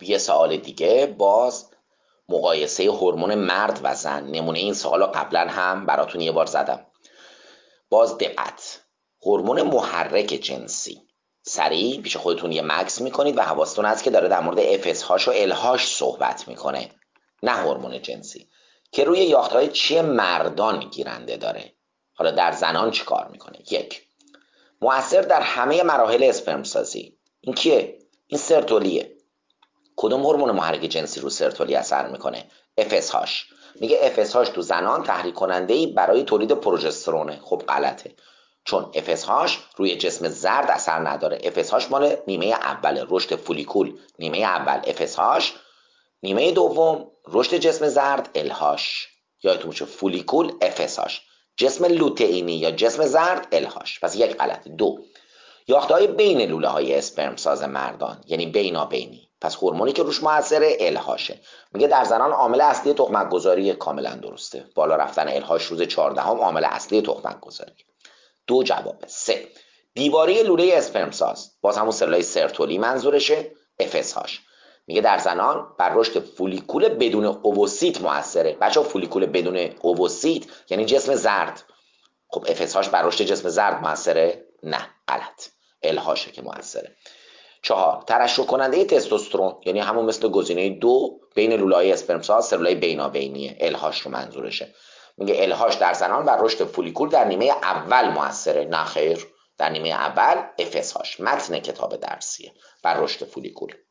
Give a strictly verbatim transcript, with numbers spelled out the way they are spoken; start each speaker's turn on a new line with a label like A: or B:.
A: یه سوال دیگه، باز مقایسه هورمون مرد و زن. نمونه این سوالو قبلا هم براتون یه بار زدم. باز دقت، هورمون محرک جنسی، سریع پیش خودتون یه مکس میکنید و حواستون هست که داره در مورد اف اس هاش و ال هاش صحبت میکنه، نه هورمون جنسی، که روی یافتهای چی مردان گیرنده داره. حالا در زنان چی کار میکنه؟ یک، مؤثر در همه مراحل اسپرم سازی. این کیه؟ این سرتولیه. کدوم هورمون محرک جنسی رو سرتولی اثر میکنه؟ اف اس هاش. میگه اف اس هاش تو زنان تحریک کننده ای برای تولید پروژسترونه. خب غلطه، چون اف اس هاش روی جسم زرد اثر نداره. اف اس هاش مال نیمه اول رشد فولیکول، نیمه اول اف اس هاش، نیمه دوم رشد جسم زرد ال هاش. یادتون باشه فولیکول اف اس هاش، جسم لوتئینی یا جسم زرد ال هاش. پس یک غلطه. دو، یافته‌های بین لوله های اسپرم ساز مردان، یعنی بینابینی. پس هورمونی که روش موثره ال هاشه. میگه در زنان عامل اصلی تخمک گذاری. کاملا درسته، بالا رفتن ال هاش روز چهاردهم عامل اصلی تخمک گذاری. دو جوابه. سه، دیواره لوله اسپرم ساز، باز همون سلولای سرتولی منظورشه، اف اس هاش. میگه در زنان بر رشد فولیکول بدون اووسیت موثره. بچه‌ها فولیکول بدون اووسیت یعنی جسم زرد. خب اف اس هاش بر رشد جسم زرد موثره؟ نه، غلط، ال هاشه که موثره. چهار، ترشح کننده تستوسترون، یعنی همون مثل گزینه دو بین لوله‌های اسپرم ساز سلولای بینابینیه، ال هاش رو منظورشه. میگه ال هاش در زنان بر رشد فولیکول در نیمه اول موثره. نه خیر، در نیمه اول اف اس هاش. متن کتاب درسیه، بر رشد فولیکول.